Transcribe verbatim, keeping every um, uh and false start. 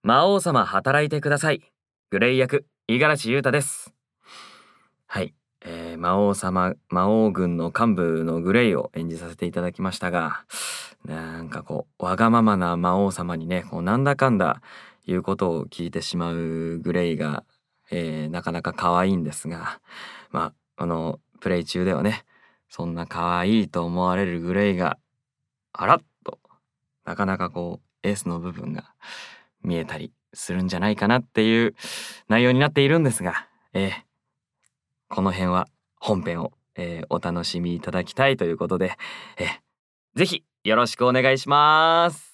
魔王様働いてください。グレイ役、五十嵐優太です。はい、えー、魔王様、魔王軍の幹部のグレイを演じさせていただきましたが、なんかこう、わがままな魔王様にね、こうなんだかんだ言うことを聞いてしまうグレイが、えー、なかなか可愛いんですが、まあ、あの、プレイ中ではね、そんな可愛いと思われるグレイが、あらっと、なかなかこう、エースの部分が見えたりするんじゃないかなっていう内容になっているんですが、えー、この辺は本編を、えー、お楽しみいただきたいということで、えー、ぜひよろしくお願いします。